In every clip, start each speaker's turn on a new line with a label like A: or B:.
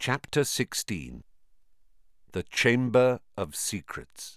A: Chapter 16. The Chamber of Secrets.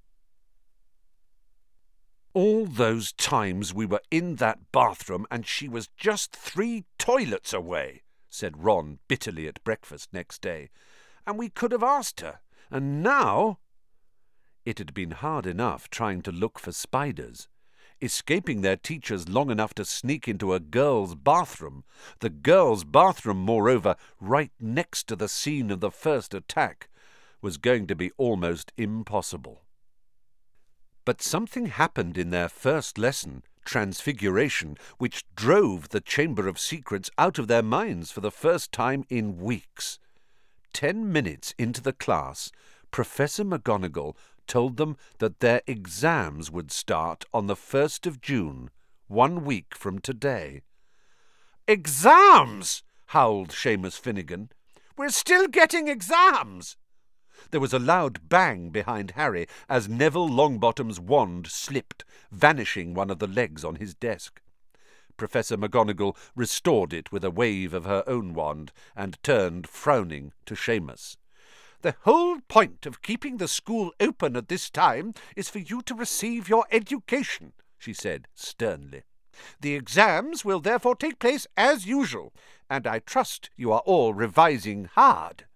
A: All those times we were in that bathroom and she was just 3 toilets away, said Ron bitterly at breakfast next day. And we could have asked her. And now... It had been hard enough trying to look for spiders. Escaping their teachers long enough to sneak into a girl's bathroom, the girl's bathroom, moreover, right next to the scene of the first attack, was going to be almost impossible. But something happened in their first lesson, Transfiguration, which drove the Chamber of Secrets out of their minds for the first time in weeks. 10 minutes into the class, Professor McGonagall told them that their exams would start on the 1st of June, 1 week from today. "Exams!" howled Seamus Finnegan. "We're still getting exams!" There was a loud bang behind Harry as Neville Longbottom's wand slipped, vanishing one of the legs on his desk. Professor McGonagall restored it with a wave of her own wand and turned, frowning, to Seamus. "The whole point of keeping the school open at this time is for you to receive your education," she said sternly. "The exams will therefore take place as usual, and I trust you are all revising hard."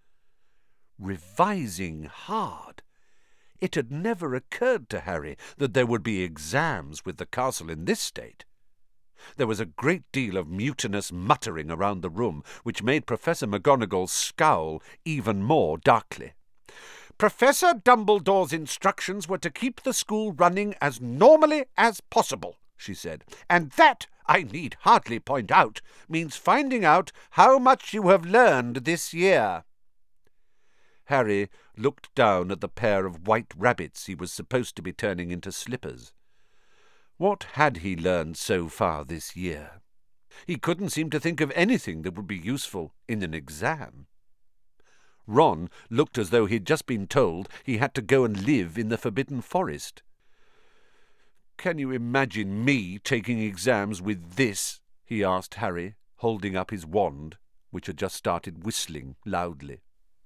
A: Revising hard? It had never occurred to Harry that there would be exams with the castle in this state. There was a great deal of mutinous muttering around the room, which made Professor McGonagall scowl even more darkly. "Professor Dumbledore's instructions were to keep the school running as normally as possible," she said, "and that, I need hardly point out, means finding out how much you have learned this year." Harry looked down at the pair of white rabbits he was supposed to be turning into slippers. What had he learned so far this year? He couldn't seem to think of anything that would be useful in an exam. Ron looked as though he'd just been told he had to go and live in the Forbidden Forest. "Can you imagine me taking exams with this?" he asked Harry, holding up his wand, which had just started whistling loudly.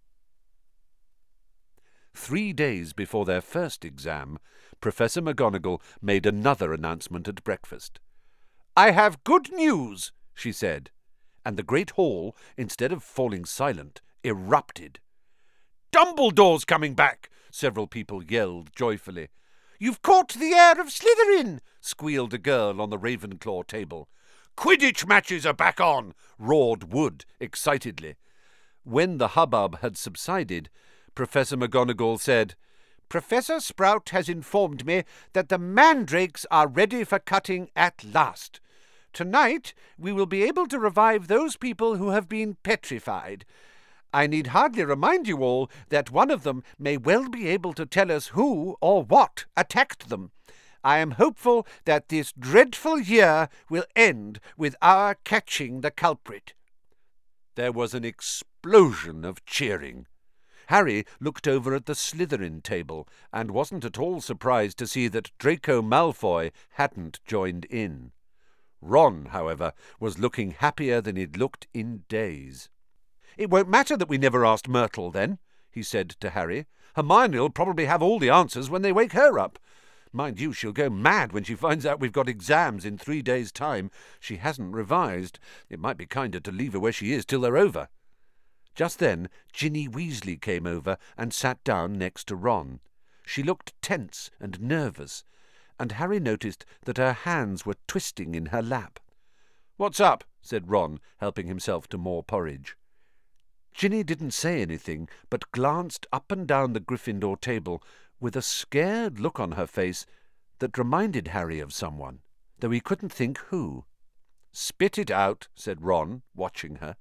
A: 3 days before their first exam, Professor McGonagall made another announcement at breakfast. "I have good news," she said, and the great hall, instead of falling silent, erupted. "Dumbledore's coming back!" several people yelled joyfully. "You've caught the heir of Slytherin!" squealed a girl on the Ravenclaw table. "Quidditch matches are back on!" roared Wood excitedly. When the hubbub had subsided, Professor McGonagall said, "Professor Sprout has informed me that the mandrakes are ready for cutting at last. Tonight we will be able to revive those people who have been petrified. I need hardly remind you all that one of them may well be able to tell us who or what attacked them. I am hopeful that this dreadful year will end with our catching the culprit." There was an explosion of cheering. Harry looked over at the Slytherin table and wasn't at all surprised to see that Draco Malfoy hadn't joined in. Ron, however, was looking happier than he'd looked in days. "It won't matter that we never asked Myrtle, then," he said to Harry. "Hermione'll probably have all the answers when they wake her up. Mind you, she'll go mad when she finds out we've got exams in 3 days' time. She hasn't revised. It might be kinder to leave her where she is till they're over." Just then Ginny Weasley came over and sat down next to Ron. She looked tense and nervous, and Harry noticed that her hands were twisting in her lap. "What's up?" said Ron, helping himself to more porridge. Ginny didn't say anything, but glanced up and down the Gryffindor table with a scared look on her face that reminded Harry of someone, though he couldn't think who. "Spit it out," said Ron, watching her.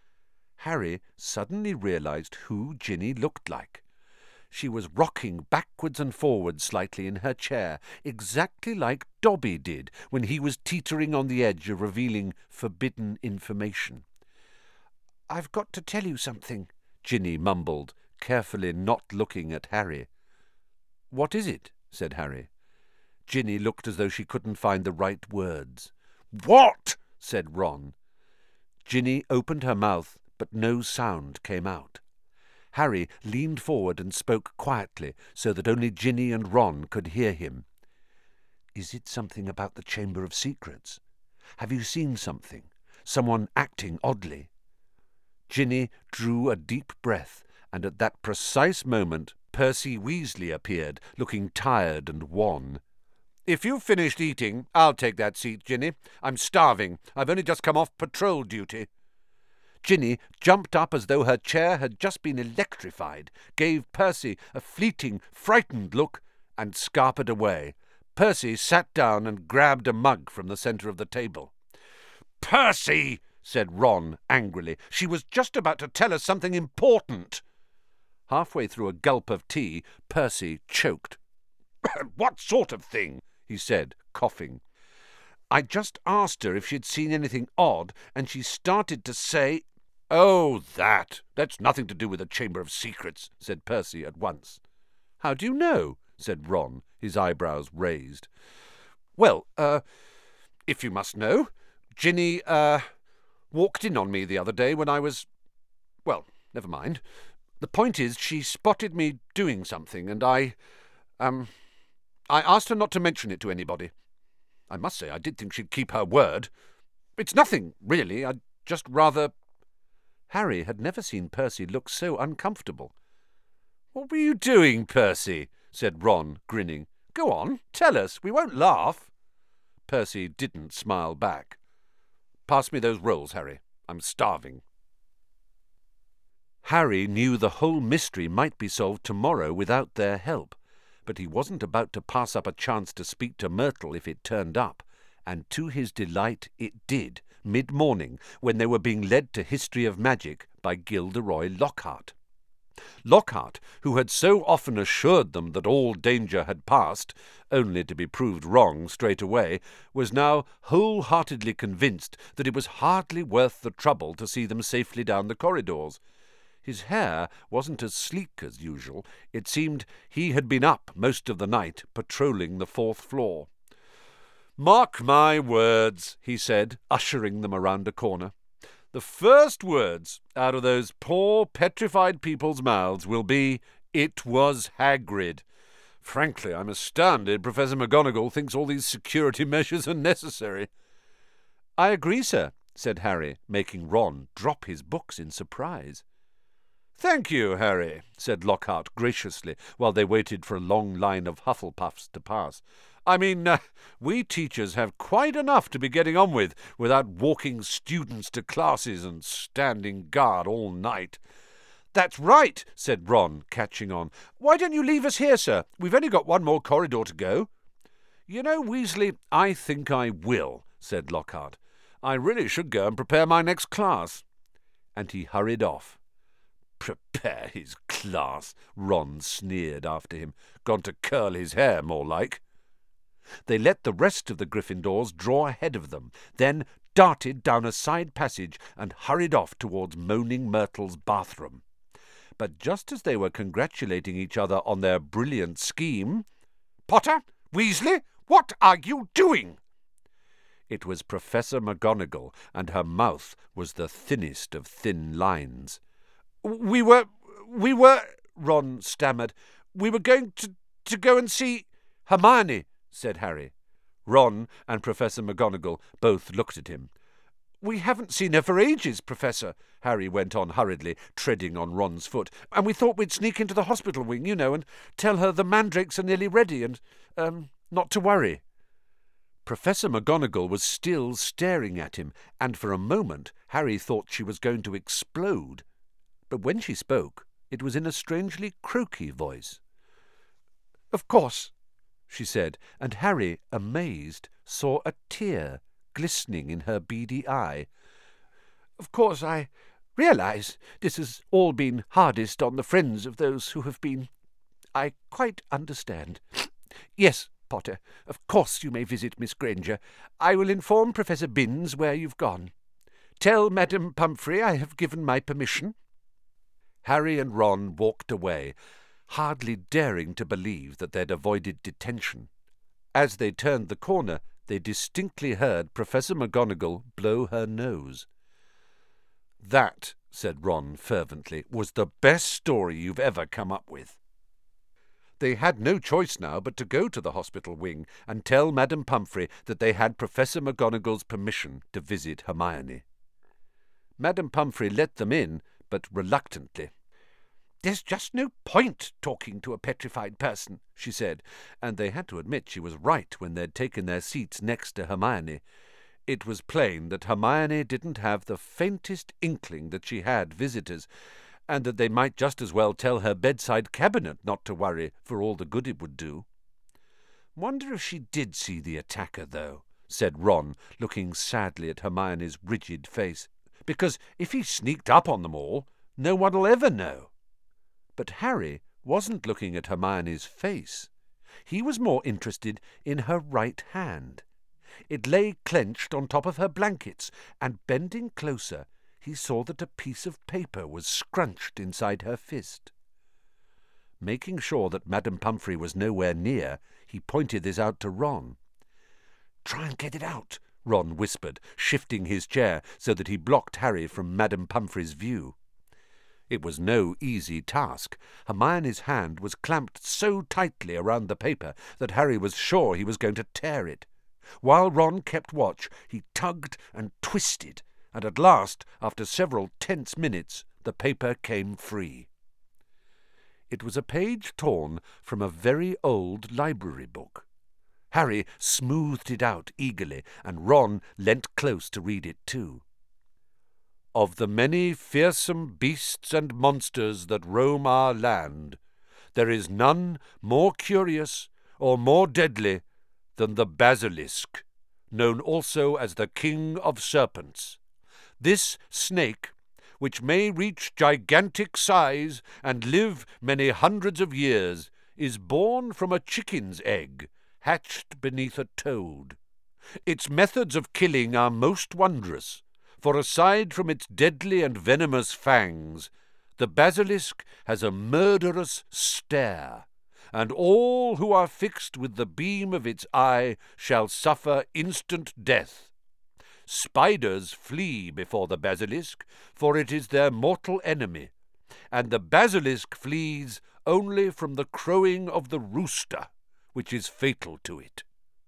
A: Harry suddenly realized who Ginny looked like. She was rocking backwards and forwards slightly in her chair, exactly like Dobby did when he was teetering on the edge of revealing forbidden information. "I've got to tell you something," Ginny mumbled, carefully not looking at Harry. "What is it?" said Harry. Ginny looked as though she couldn't find the right words. "What?" said Ron. Ginny opened her mouth, but no sound came out. Harry leaned forward and spoke quietly so that only Ginny and Ron could hear him. "Is it something about the Chamber of Secrets? Have you seen something? Someone acting oddly?" Ginny drew a deep breath, and at that precise moment Percy Weasley appeared, looking tired and wan. "If you've finished eating, I'll take that seat, Ginny. I'm starving. I've only just come off patrol duty." Ginny jumped up as though her chair had just been electrified, gave Percy a fleeting, frightened look, and scarpered away. Percy sat down and grabbed a mug from the centre of the table. "Percy!" said Ron angrily. "She was just about to tell us something important." Halfway through a gulp of tea, Percy choked. "What sort of thing?" he said, coughing. "I just asked her if she'd seen anything odd, and she started to say—" "Oh, that! That's nothing to do with the Chamber of Secrets," said Percy at once. "How do you know?" said Ron, his eyebrows raised. "Well, if you must know, Ginny, walked in on me the other day when I was— well, never mind. The point is, she spotted me doing something, and I asked her not to mention it to anybody. I must say I did think she'd keep her word. It's nothing, really. I'd just rather—" Harry had never seen Percy look so uncomfortable. "What were you doing, Percy?" said Ron, grinning. "Go on, tell us. We won't laugh." Percy didn't smile back. "Pass me those rolls, Harry. I'm starving." Harry knew the whole mystery might be solved tomorrow without their help, but he wasn't about to pass up a chance to speak to Myrtle if it turned up, and to his delight it did, mid-morning, when they were being led to History of Magic by Gilderoy Lockhart. Lockhart, who had so often assured them that all danger had passed, only to be proved wrong straight away, was now wholeheartedly convinced that it was hardly worth the trouble to see them safely down the corridors. His hair wasn't as sleek as usual. It seemed he had been up most of the night, patrolling the 4th floor. "Mark my words," he said, ushering them around a corner. "The first words out of those poor petrified people's mouths will be, 'It was Hagrid.' Frankly, I'm astounded Professor McGonagall thinks all these security measures are necessary." "I agree, sir," said Harry, making Ron drop his books in surprise. "Thank you, Harry," said Lockhart graciously, while they waited for a long line of Hufflepuffs to pass. "I mean, we teachers have quite enough to be getting on with without walking students to classes and standing guard all night." "That's right," said Ron, catching on. "Why don't you leave us here, sir? We've only got one more corridor to go." "You know, Weasley, I think I will," said Lockhart. "I really should go and prepare my next class." And he hurried off. "Prepare his class," Ron sneered after him. "Gone to curl his hair, more like." They let the rest of the Gryffindors draw ahead of them, then darted down a side passage and hurried off towards Moaning Myrtle's bathroom. But just as they were congratulating each other on their brilliant scheme— "Potter! Weasley! What are you doing?" It was Professor McGonagall, and her mouth was the thinnest of thin lines. We were, Ron stammered. "We were going to go and see—" "Hermione," said Harry. Ron and Professor McGonagall both looked at him. "We haven't seen her for ages, Professor," Harry went on hurriedly, treading on Ron's foot, "and we thought we'd sneak into the hospital wing, you know, and tell her the mandrakes are nearly ready and, not to worry." Professor McGonagall was still staring at him, and for a moment Harry thought she was going to explode. But when she spoke, it was in a strangely croaky voice. "Of course," she said, and Harry, amazed, saw a tear glistening in her beady eye. "Of course, I realise this has all been hardest on the friends of those who have been— I quite understand. Yes, Potter, of course you may visit Miss Granger. I will inform Professor Binns where you've gone. Tell Madame Pumphrey I have given my permission." Harry and Ron walked away, hardly daring to believe that they'd avoided detention. As they turned the corner, they distinctly heard Professor McGonagall blow her nose. That said Ron fervently, was the best story you've ever come up with. They had no choice now but to go to the hospital wing and tell Madame Pomfrey that they had Professor McGonagall's permission to visit Hermione. Madame Pomfrey let them in, but reluctantly. "There's just no point talking to a petrified person," she said, and they had to admit she was right when they'd taken their seats next to Hermione. It was plain that Hermione didn't have the faintest inkling that she had visitors, and that they might just as well tell her bedside cabinet not to worry for all the good it would do. "Wonder if she did see the attacker, though," said Ron, looking sadly at Hermione's rigid face. "Because if he sneaked up on them all, no one'll ever know." But Harry wasn't looking at Hermione's face. He was more interested in her right hand. It lay clenched on top of her blankets, and bending closer, he saw that a piece of paper was scrunched inside her fist. Making sure that Madame Pomfrey was nowhere near, he pointed this out to Ron. "Try and get it out," Ron whispered, shifting his chair so that he blocked Harry from Madame Pomfrey's view. It was no easy task. Hermione's hand was clamped so tightly around the paper that Harry was sure he was going to tear it. While Ron kept watch, he tugged and twisted, and at last, after several tense minutes, the paper came free. It was a page torn from a very old library book. Harry smoothed it out eagerly, and Ron leant close to read it too. "Of the many fearsome beasts and monsters that roam our land, there is none more curious or more deadly than the basilisk, known also as the King of Serpents. This snake, which may reach gigantic size and live many hundreds of years, is born from a chicken's egg, hatched beneath a toad. Its methods of killing are most wondrous, for aside from its deadly and venomous fangs, the basilisk has a murderous stare, and all who are fixed with the beam of its eye shall suffer instant death. Spiders flee before the basilisk, for it is their mortal enemy, and the basilisk flees only from the crowing of the rooster, which is fatal to it."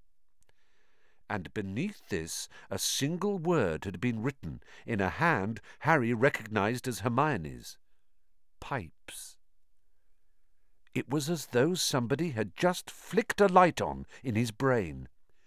A: And beneath this a single word had been written in a hand Harry recognized as Hermione's. "Pipes." It was as though somebody had just flicked a light on in his brain.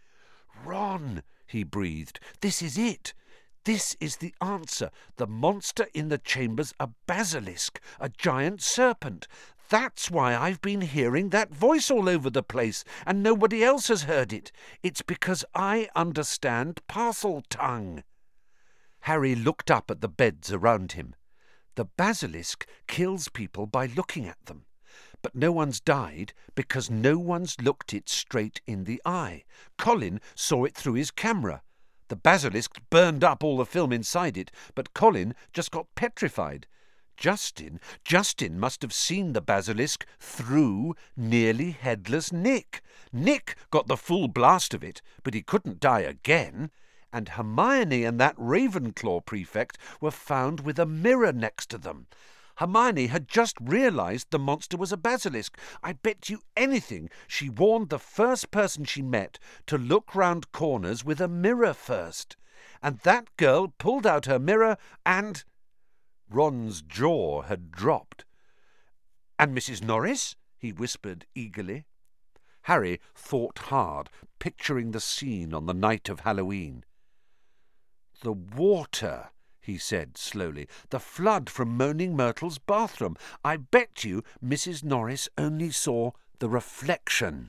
A: "Ron," he breathed, "this is it. This is the answer. The monster in the chamber's a basilisk, a giant serpent. That's why I've been hearing that voice all over the place, and nobody else has heard it. It's because I understand Parseltongue." Harry looked up at the beds around him. The basilisk kills people by looking at them. But no one's died because no one's looked it straight in the eye. Colin saw it through his camera. The basilisk burned up all the film inside it, but Colin just got petrified. Justin must have seen the basilisk through nearly headless Nick. Nick got the full blast of it, but he couldn't die again. And Hermione and that Ravenclaw prefect were found with a mirror next to them. Hermione had just realized the monster was a basilisk. I bet you anything she warned the first person she met to look round corners with a mirror first. And that girl pulled out her mirror and... Ron's jaw had dropped. "And Mrs. Norris?" he whispered eagerly. Harry thought hard, picturing the scene on the night of Halloween. "The water," he said slowly. "The flood from Moaning Myrtle's bathroom. I bet you Mrs. Norris only saw the reflection."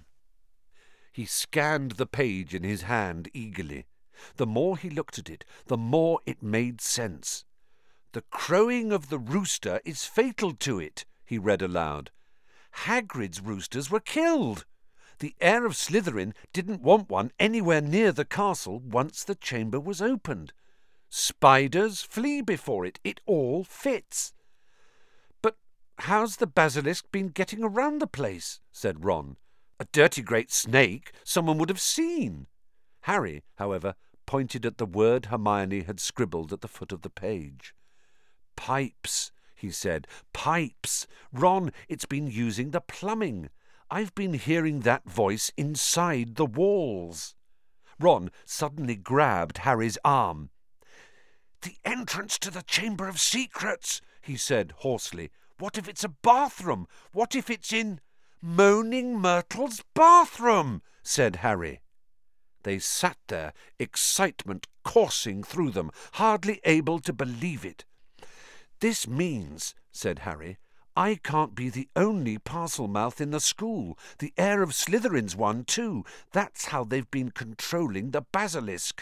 A: He scanned the page in his hand eagerly. The more he looked at it, the more it made sense. "The crowing of the rooster is fatal to it," he read aloud. "Hagrid's roosters were killed. The heir of Slytherin didn't want one anywhere near the castle once the chamber was opened. Spiders flee before it. It all fits." "But how's the basilisk been getting around the place?" said Ron. "A dirty great snake someone would have seen." Harry, however, pointed at the word Hermione had scribbled at the foot of the page. "Pipes," he said. "Pipes. Ron, it's been using the plumbing. I've been hearing that voice inside the walls." Ron suddenly grabbed Harry's arm. "The entrance to the Chamber of Secrets," he said hoarsely. "What if it's a bathroom? What if it's in—" "Moaning Myrtle's bathroom," said Harry. They sat there, excitement coursing through them, hardly able to believe it. "This means," said Harry, "I can't be the only Parselmouth in the school. The heir of Slytherin's one, too. That's how they've been controlling the basilisk."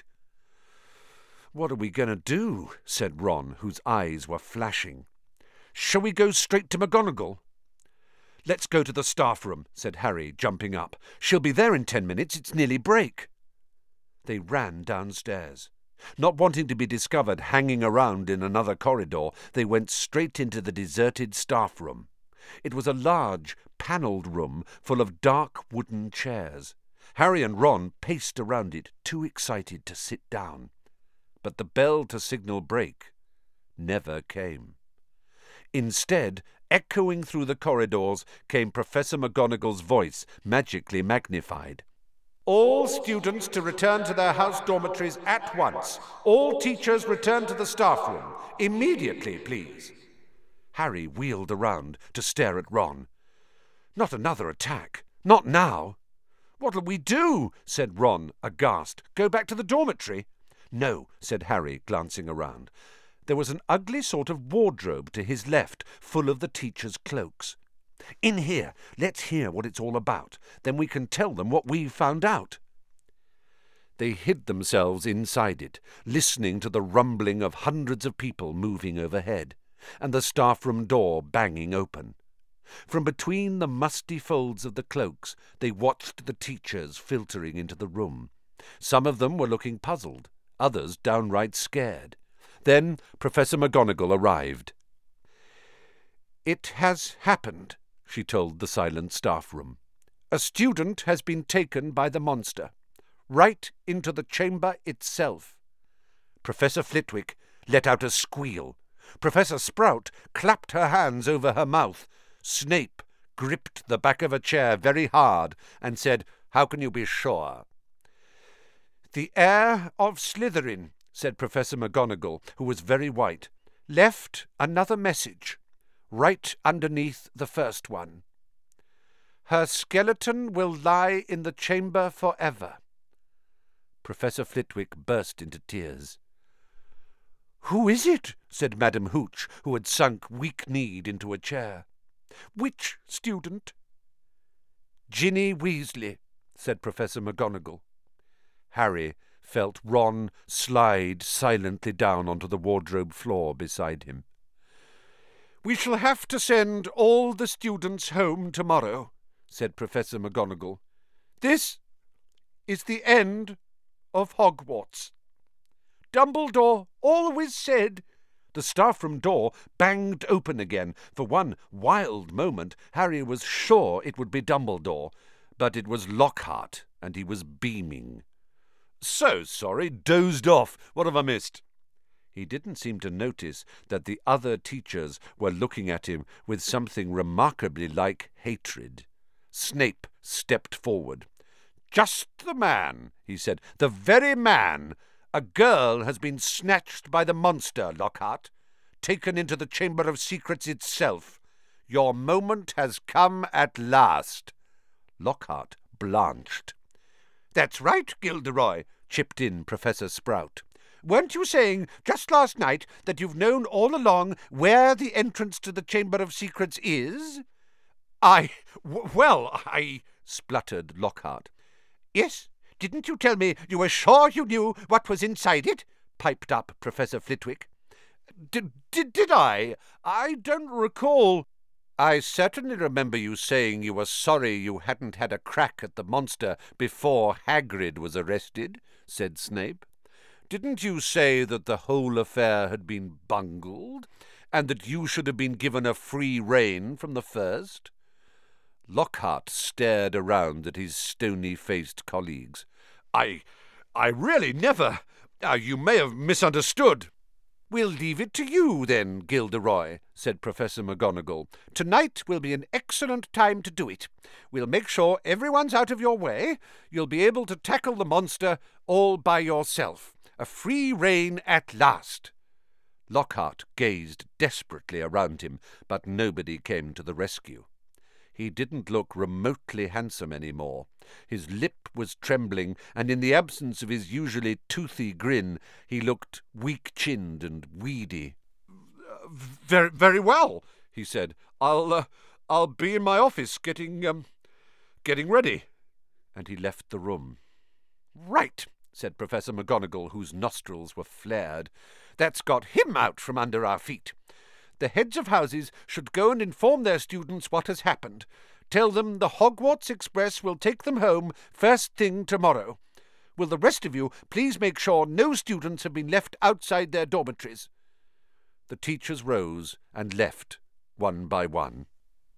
A: "What are we going to do?" said Ron, whose eyes were flashing. "Shall we go straight to McGonagall?" "Let's go to the staff room," said Harry, jumping up. "She'll be there in 10 minutes. It's nearly break." They ran downstairs. Not wanting to be discovered hanging around in another corridor, they went straight into the deserted staff room. It was a large, panelled room full of dark wooden chairs. Harry and Ron paced around it, too excited to sit down. But the bell to signal break never came. Instead, echoing through the corridors, came Professor McGonagall's voice, magically magnified. "All students to return to their house dormitories at once. All teachers return to the staff room. Immediately, please." Harry wheeled around to stare at Ron. "Not another attack. Not now." "What'll we do?" said Ron, aghast. "Go back to the dormitory?" "No," said Harry, glancing around. There was an ugly sort of wardrobe to his left, full of the teachers' cloaks. "In here. Let's hear what it's all about. Then we can tell them what we've found out." They hid themselves inside it, listening to the rumbling of hundreds of people moving overhead, and the staff-room door banging open. From between the musty folds of the cloaks, they watched the teachers filtering into the room. Some of them were looking puzzled, others downright scared. Then Professor McGonagall arrived. "It has happened," she told the silent staff room. "A student has been taken by the monster, right into the chamber itself." Professor Flitwick let out a squeal. Professor Sprout clapped her hands over her mouth. Snape gripped the back of a chair very hard and said, "How can you be sure?" "The heir of Slytherin," said Professor McGonagall, who was very white, "left another message, right underneath the first one. Her skeleton will lie in the chamber forever." Professor Flitwick burst into tears. "Who is it?" said Madam Hooch, who had sunk weak-kneed into a chair. "Which student?" "Ginny Weasley," said Professor McGonagall. Harry felt Ron slide silently down onto the wardrobe floor beside him. "We shall have to send all the students home tomorrow," said Professor McGonagall. "This is the end of Hogwarts. Dumbledore always said—" The staff-room door banged open again. For one wild moment, Harry was sure it would be Dumbledore, but it was Lockhart, and he was beaming. "So sorry, dozed off. What have I missed?" He didn't seem to notice that the other teachers were looking at him with something remarkably like hatred. Snape stepped forward. "Just the man," he said. "The very man. A girl has been snatched by the monster, Lockhart, taken into the Chamber of Secrets itself. Your moment has come at last." Lockhart blanched. "That's right, Gilderoy," chipped in Professor Sprout. "Weren't you saying just last night that you've known all along where the entrance to the Chamber of Secrets is?" I spluttered Lockhart. "Yes, didn't you tell me you were sure you knew what was inside it?" piped up Professor Flitwick. Did I? I don't recall." "I certainly remember you saying you were sorry you hadn't had a crack at the monster before Hagrid was arrested," said Snape. "Didn't you say that the whole affair had been bungled, and that you should have been given a free rein from the first?" Lockhart stared around at his stony-faced colleagues. I really never... You may have misunderstood." "We'll leave it to you, then, Gilderoy," said Professor McGonagall. "Tonight will be an excellent time to do it. We'll make sure everyone's out of your way. You'll be able to tackle the monster all by yourself. A free rein at last." Lockhart gazed desperately around him, but nobody came to the rescue. He didn't look remotely handsome any more. His lip was trembling, and in the absence of his usually toothy grin, he looked weak-chinned and weedy. Very well," he said. I'll be in my office getting ready." And he left the room. "Right," said Professor McGonagall, whose nostrils were flared. "That's got him out from under our feet. The heads of houses should go and inform their students what has happened. Tell them the Hogwarts Express will take them home first thing tomorrow. Will the rest of you please make sure no students have been left outside their dormitories?" The teachers rose and left, one by one.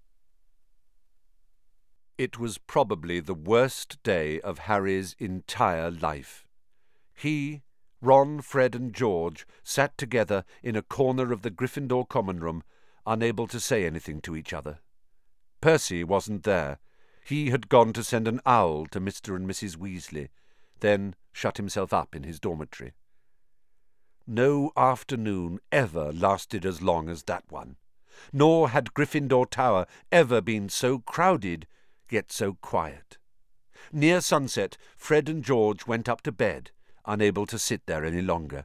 A: It was probably the worst day of Harry's entire life. He, Ron, Fred, and George sat together in a corner of the Gryffindor common room, unable to say anything to each other. Percy wasn't there. He had gone to send an owl to Mr. and Mrs. Weasley, then shut himself up in his dormitory. No afternoon ever lasted as long as that one, nor had Gryffindor Tower ever been so crowded, yet so quiet. Near sunset, Fred and George went up to bed, unable to sit there any longer.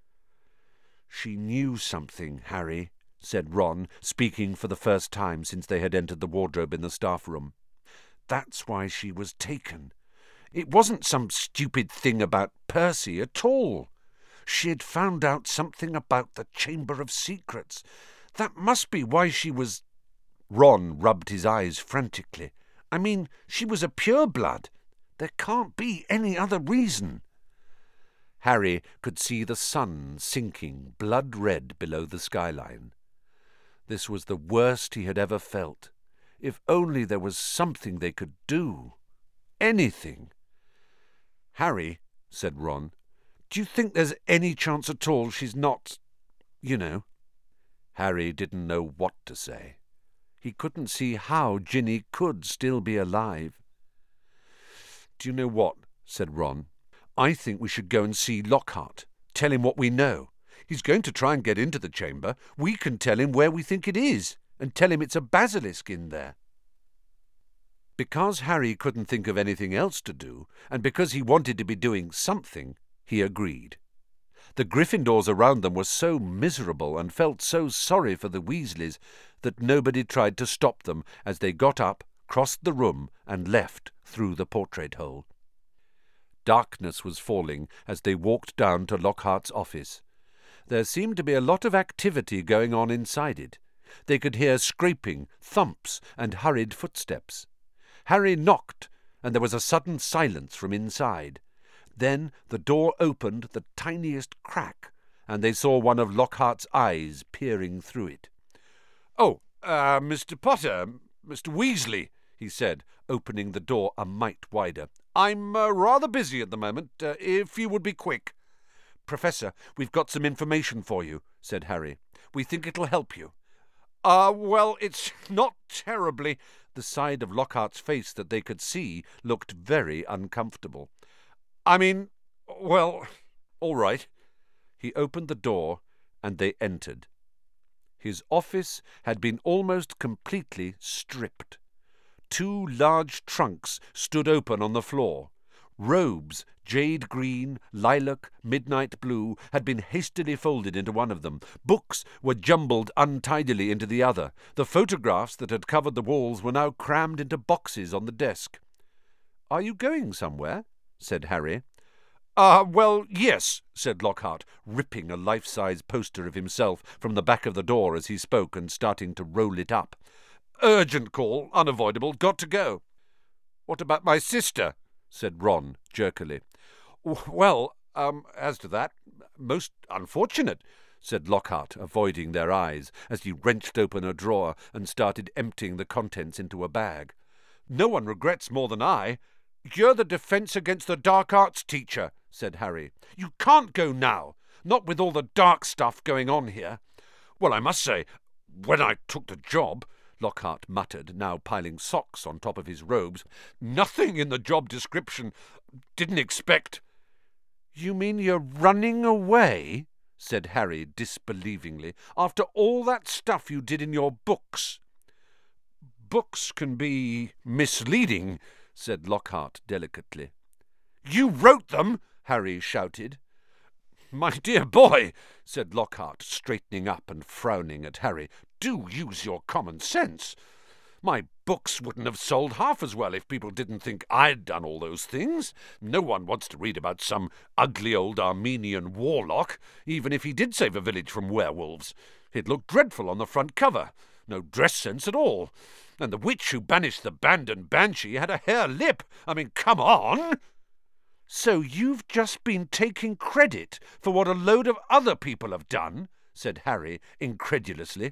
A: "She knew something, Harry," said Ron, speaking for the first time since they had entered the wardrobe in the staff room. "That's why she was taken. It wasn't some stupid thing about Percy at all. She had found out something about the Chamber of Secrets. That must be why she was—" Ron rubbed his eyes frantically. "I mean, she was a pureblood. There can't be any other reason." Harry could see the sun sinking blood-red below the skyline. This was the worst he had ever felt. If only there was something they could do. Anything. "Harry," said Ron, "do you think there's any chance at all she's not, you know?" Harry didn't know what to say. He couldn't see how Ginny could still be alive. "Do you know what?" said Ron. "I think we should go and see Lockhart. Tell him what we know. He's going to try and get into the chamber. We can tell him where we think it is, and tell him it's a basilisk in there." Because Harry couldn't think of anything else to do, and because he wanted to be doing something, he agreed. The Gryffindors around them were so miserable and felt so sorry for the Weasleys that nobody tried to stop them as they got up, crossed the room, and left through the portrait hole. Darkness was falling as they walked down to Lockhart's office. There seemed to be a lot of activity going on inside it. They could hear scraping, thumps, and hurried footsteps. Harry knocked, and there was a sudden silence from inside. Then the door opened the tiniest crack, and they saw one of Lockhart's eyes peering through it. "Oh, Mr. Potter, Mr. Weasley," he said, opening the door a mite wider. "I'm rather busy at the moment, if you would be quick." "Professor, we've got some information for you," said Harry. "We think it'll help you." Well, it's not terribly—" The side of Lockhart's face that they could see looked very uncomfortable. "I mean, well, all right." He opened the door, and they entered. His office had been almost completely stripped. 2 large trunks stood open on the floor. Robes, jade green, lilac, midnight blue, had been hastily folded into one of them. Books were jumbled untidily into the other. The photographs that had covered the walls were now crammed into boxes on the desk. "Are you going somewhere?" said Harry. Well, yes," said Lockhart, ripping a life-size poster of himself from the back of the door as he spoke and starting to roll it up. "Urgent call, unavoidable, got to go." "What about my sister?" said Ron jerkily. "Well, as to that, most unfortunate," said Lockhart, avoiding their eyes, as he wrenched open a drawer and started emptying the contents into a bag. "No one regrets more than I." "You're the Defence Against the Dark Arts teacher," said Harry. "You can't go now. Not with all the dark stuff going on here. Well, I must say, when I took the job, Lockhart muttered, now piling socks on top of his robes, nothing in the job description. Didn't expect. You mean you're running away? Said Harry disbelievingly. After all that stuff you did in your books. Books can be misleading, said Lockhart delicately. You wrote them? Harry shouted. My dear boy, said Lockhart, straightening up and frowning at Harry, do use your common sense. My books wouldn't have sold half as well if people didn't think I'd done all those things. No one wants to read about some ugly old Armenian warlock, even if he did save a village from werewolves. He'd look dreadful on the front cover. No dress sense at all. And the witch who banished the band and banshee had a hare lip. I mean, come on! So you've just been taking credit for what a load of other people have done? Said Harry incredulously.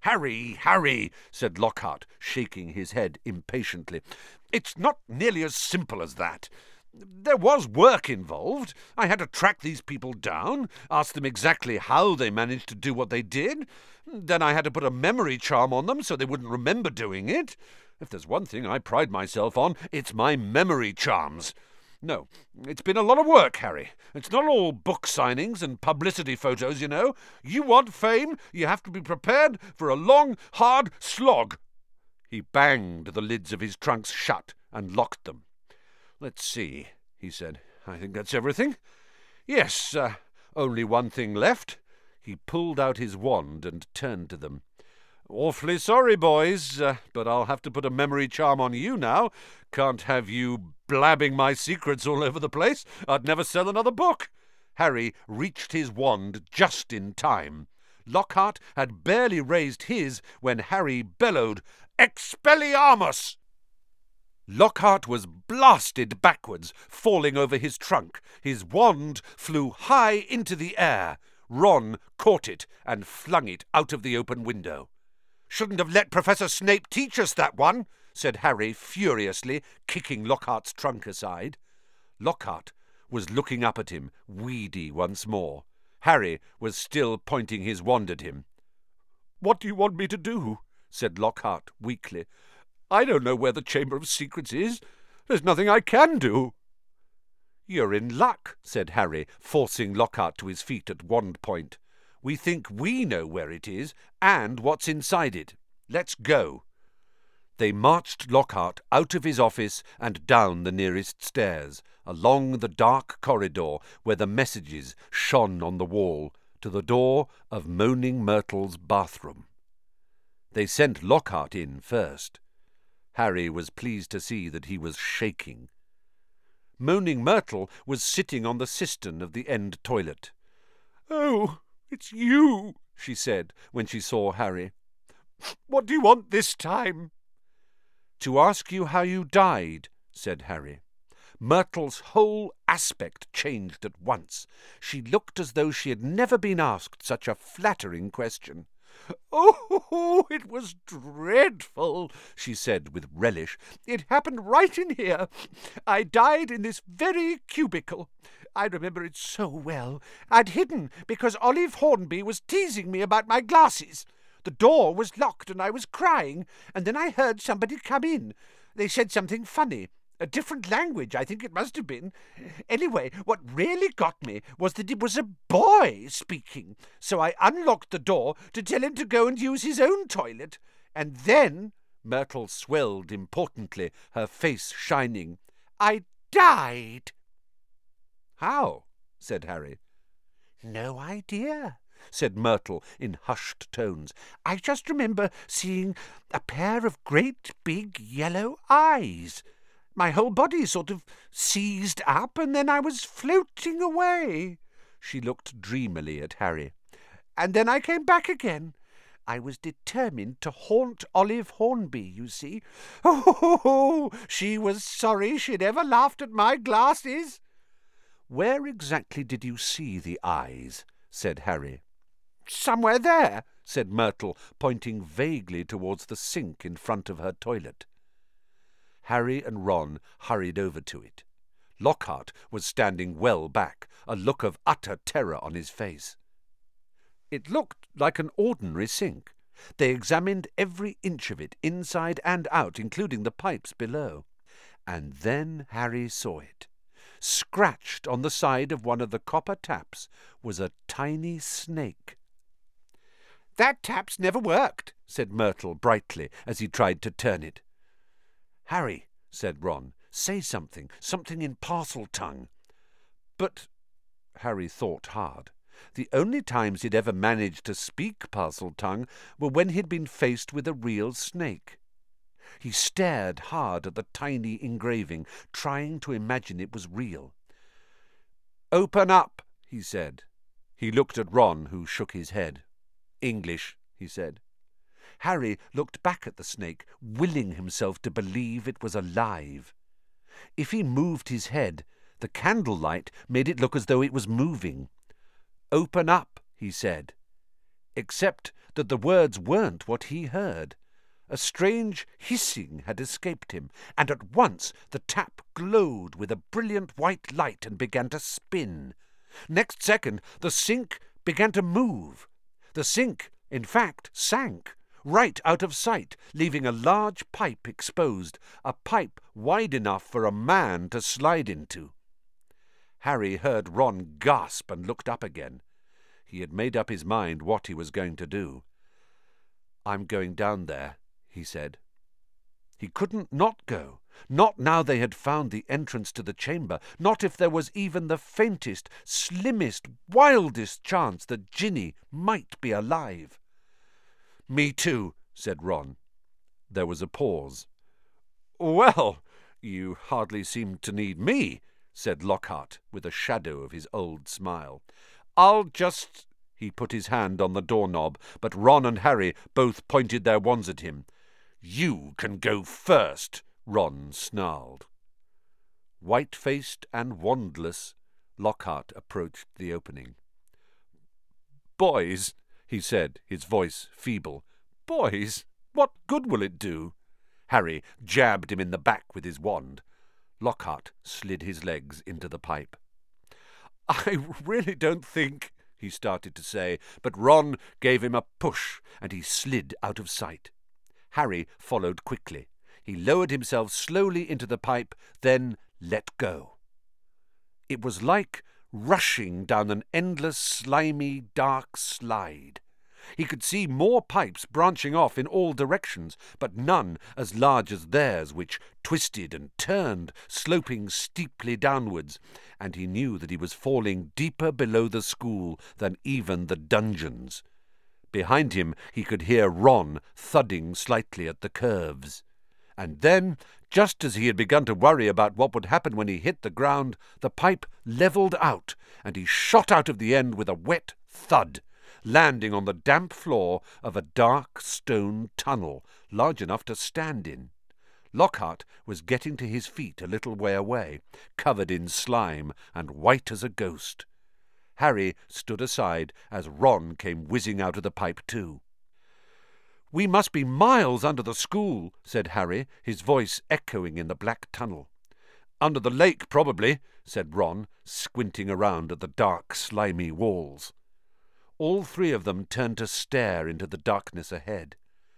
A: Harry, said Lockhart, shaking his head impatiently. It's not nearly as simple as that. There was work involved. I had to track these people down, ask them exactly how they managed to do what they did. Then I had to put a memory charm on them so they wouldn't remember doing it. If there's one thing I pride myself on, it's my memory charms. No, it's been a lot of work, Harry. It's not all book signings and publicity photos, you know. You want fame, you have to be prepared for a long, hard slog. He banged the lids of his trunks shut and locked them. Let's see, he said. I think that's everything. Yes, only one thing left. He pulled out his wand and turned to them. Awfully sorry, boys, but I'll have to put a memory charm on you now. Can't have you blabbing my secrets all over the place. I'd never sell another book. Harry reached his wand just in time. Lockhart had barely raised his when Harry bellowed, Expelliarmus! Lockhart was blasted backwards, falling over his trunk. His wand flew high into the air. Ron caught it and flung it out of the open window. Shouldn't have let Professor Snape teach us that one, said Harry furiously, kicking Lockhart's trunk aside. Lockhart was looking up at him, weedy once more. Harry was still pointing his wand at him. What do you want me to do? Said Lockhart weakly. I don't know where the Chamber of Secrets is. There's nothing I can do. You're in luck, said Harry, forcing Lockhart to his feet at wand point. We think we know where it is and what's inside it. Let's go. They marched Lockhart out of his office and down the nearest stairs, along the dark corridor where the messages shone on the wall, to the door of Moaning Myrtle's bathroom. They sent Lockhart in first. Harry was pleased to see that he was shaking. Moaning Myrtle was sitting on the cistern of the end toilet. Oh, it's you, she said when she saw Harry. What do you want this time? To ask you how you died, said Harry. Myrtle's whole aspect changed at once. She looked as though she had never been asked such a flattering question. Oh, it was dreadful, she said with relish. It happened right in here. I died in this very cubicle. I remember it so well. I'd hidden because Olive Hornby was teasing me about my glasses. The door was locked and I was crying, and then I heard somebody come in. They said something funny. A different language, I think it must have been. Anyway, what really got me was that it was a boy speaking. So I unlocked the door to tell him to go and use his own toilet. And then, Myrtle swelled importantly, her face shining, I died. How? Said Harry. No idea, said Myrtle in hushed tones. I just remember seeing a pair of great big yellow eyes. My whole body sort of seized up, and then I was floating away. She looked dreamily at Harry. And then I came back again. I was determined to haunt Olive Hornby, you see. Oh, she was sorry she'd ever laughed at my glasses. Where exactly did you see the eyes? Said Harry. Somewhere there, said Myrtle, pointing vaguely towards the sink in front of her toilet. Harry and Ron hurried over to it. Lockhart was standing well back, a look of utter terror on his face. It looked like an ordinary sink. They examined every inch of it, inside and out, including the pipes below. And then Harry saw it. Scratched on the side of one of the copper taps was a tiny snake. "That tap's never worked," said Myrtle brightly as he tried to turn it. "Harry," said Ron, "say something in Parseltongue." But Harry thought hard. The only times he'd ever managed to speak Parseltongue were when he'd been faced with a real snake. He stared hard at the tiny engraving, trying to imagine it was real. "Open up," he said. He looked at Ron, who shook his head. "English," he said. Harry looked back at the snake, willing himself to believe it was alive. If he moved his head, the candlelight made it look as though it was moving. "Open up," he said, except that the words weren't what he heard. A strange hissing had escaped him, and at once the tap glowed with a brilliant white light and began to spin. Next second, the sink began to move. The sink, in fact, sank, right out of sight, leaving a large pipe exposed, a pipe wide enough for a man to slide into. Harry heard Ron gasp and looked up again. He had made up his mind what he was going to do. "I'm going down there," he said. He couldn't not go, not now they had found the entrance to the chamber, not if there was even the faintest, slimmest, wildest chance that Ginny might be alive. "Me too," said Ron. There was a pause. "Well, you hardly seem to need me," said Lockhart, with a shadow of his old smile. "I'll just—" He put his hand on the doorknob, but Ron and Harry both pointed their wands at him. "You can go first," Ron snarled. White-faced and wandless, Lockhart approached the opening. "Boys," he said, his voice feeble. "Boys, what good will it do?" Harry jabbed him in the back with his wand. Lockhart slid his legs into the pipe. "I really don't think—" he started to say, but Ron gave him a push, and he slid out of sight. Harry followed quickly. He lowered himself slowly into the pipe, then let go. It was like rushing down an endless, slimy, dark slide. He could see more pipes branching off in all directions, but none as large as theirs, which twisted and turned, sloping steeply downwards, and he knew that he was falling deeper below the school than even the dungeons. Behind him he could hear Ron thudding slightly at the curves. And then, just as he had begun to worry about what would happen when he hit the ground, the pipe levelled out, and he shot out of the end with a wet thud, landing on the damp floor of a dark stone tunnel, large enough to stand in. Lockhart was getting to his feet a little way away, covered in slime and white as a ghost. Harry stood aside as Ron came whizzing out of the pipe too. "We must be miles under the school," said Harry, his voice echoing in the black tunnel. "Under the lake, probably," said Ron, squinting around at the dark, slimy walls. All three of them turned to stare into the darkness ahead.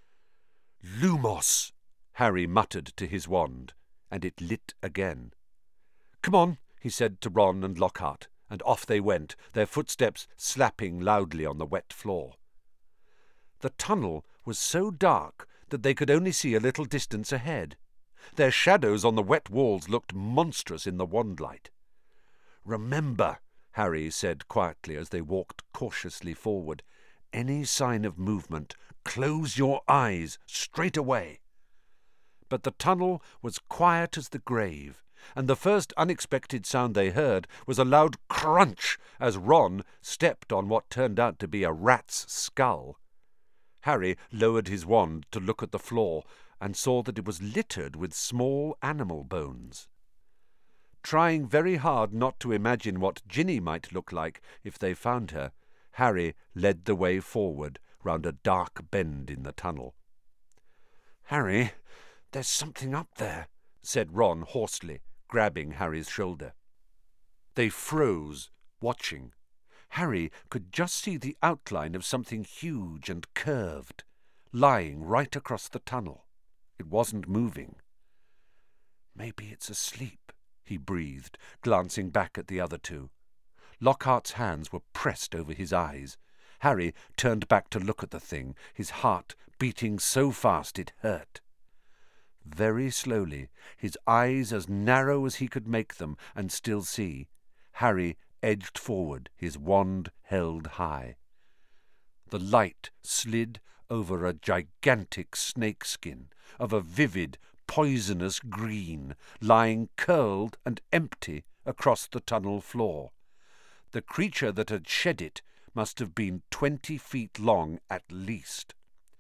A: "Lumos," Harry muttered to his wand, and it lit again. "Come on," he said to Ron and Lockhart, and off they went, their footsteps slapping loudly on the wet floor. The tunnel was so dark that they could only see a little distance ahead. Their shadows on the wet walls looked monstrous in the wandlight. "Remember," Harry said quietly as they walked cautiously forward, "any sign of movement, close your eyes straight away." But the tunnel was quiet as the grave, and the first unexpected sound they heard was a loud crunch as Ron stepped on what turned out to be a rat's skull. Harry lowered his wand to look at the floor and saw that it was littered with small animal bones. Trying very hard not to imagine what Ginny might look like if they found her, Harry led the way forward round a dark bend in the tunnel. "Harry, there's something up there," said Ron hoarsely, grabbing Harry's shoulder. They froze, watching. Harry could just see the outline of something huge and curved, lying right across the tunnel. It wasn't moving. "Maybe it's asleep," he breathed, glancing back at the other two. Lockhart's hands were pressed over his eyes. Harry turned back to look at the thing, his heart beating so fast it hurt. Very slowly, his eyes as narrow as he could make them and still see, Harry edged forward, his wand held high. The light slid over a gigantic snakeskin of a vivid, poisonous green, lying curled and empty across the tunnel floor. The creature that had shed it must have been 20 feet long at least.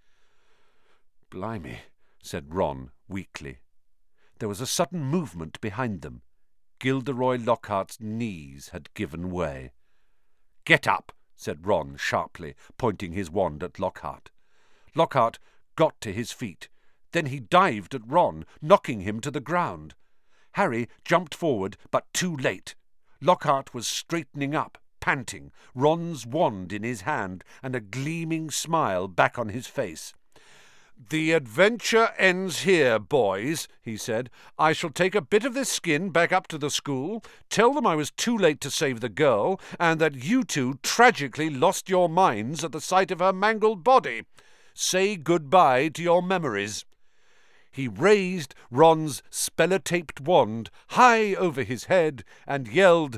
A: "Blimey," said Ron weakly. There was a sudden movement behind them. Gilderoy Lockhart's knees had given way. "Get up," said Ron sharply, pointing his wand at Lockhart. Lockhart got to his feet. Then he dived at Ron, knocking him to the ground. Harry jumped forward, but too late. Lockhart was straightening up, panting, Ron's wand in his hand and a gleaming smile back on his face. "The adventure ends here, boys," he said. "I shall take a bit of this skin back up to the school, tell them I was too late to save the girl, and that you two tragically lost your minds at the sight of her mangled body. Say goodbye to your memories." He raised Ron's spellotaped wand high over his head and yelled,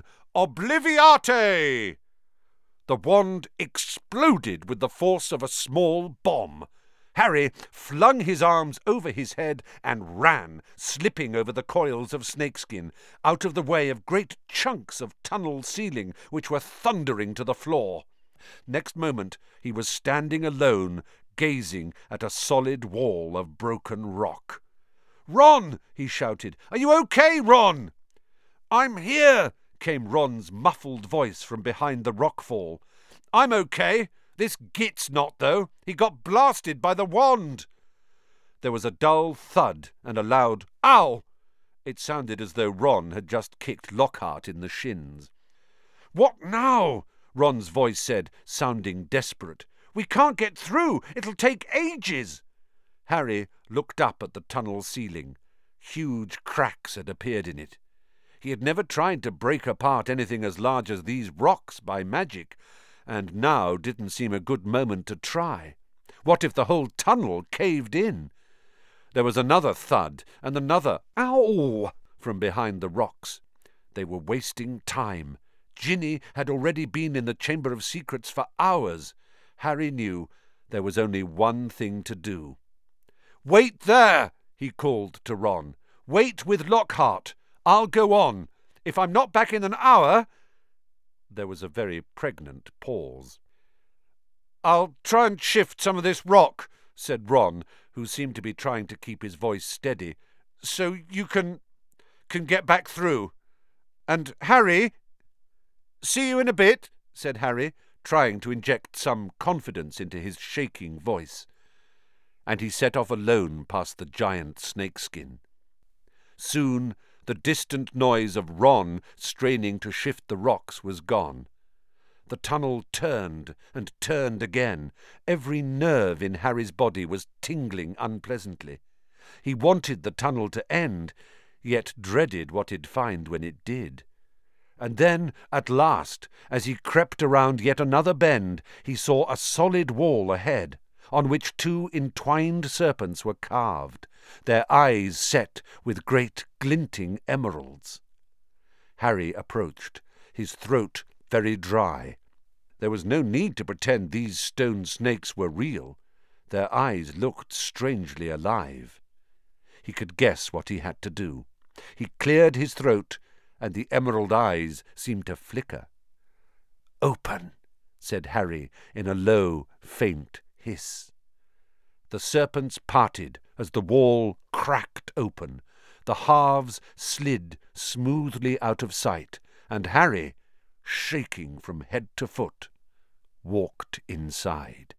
A: "Obliviate!" The wand exploded with the force of a small bomb. Harry flung his arms over his head and ran, slipping over the coils of snakeskin, out of the way of great chunks of tunnel ceiling which were thundering to the floor. Next moment he was standing alone, gazing at a solid wall of broken rock. "Ron!" he shouted. "Are you okay, Ron?" "I'm here," came Ron's muffled voice from behind the rockfall. "I'm okay. This Git's not, though. He got blasted by the wand." There was a dull thud and a loud "Ow!" It sounded as though Ron had just kicked Lockhart in the shins. "What now?" Ron's voice said, sounding desperate. "We can't get through. It'll take ages." Harry looked up at the tunnel ceiling. Huge cracks had appeared in it. He had never tried to break apart anything as large as these rocks by magic, and now didn't seem a good moment to try. What if the whole tunnel caved in? There was another thud and another "Ow!" from behind the rocks. They were wasting time. Ginny had already been in the Chamber of Secrets for hours. Harry knew there was only one thing to do. "Wait there!" he called to Ron. "Wait with Lockhart. I'll go on. If I'm not back in an hour—" There was a very pregnant pause. "I'll try and shift some of this rock," said Ron, who seemed to be trying to keep his voice steady, "so you can get back through. And Harry—" "See you in a bit," said Harry, trying to inject some confidence into his shaking voice. And he set off alone past the giant snakeskin. Soon the distant noise of Ron straining to shift the rocks was gone. The tunnel turned and turned again. Every nerve in Harry's body was tingling unpleasantly. He wanted the tunnel to end, yet dreaded what he'd find when it did. And then, at last, as he crept around yet another bend, he saw a solid wall ahead, on which two entwined serpents were carved, their eyes set with great glinting emeralds. Harry approached, his throat very dry. There was no need to pretend these stone snakes were real. Their eyes looked strangely alive. He could guess what he had to do. He cleared his throat, and the emerald eyes seemed to flicker. "Open," said Harry in a low, faint hiss. The serpents parted as the wall cracked open. The halves slid smoothly out of sight, and Harry, shaking from head to foot, walked inside.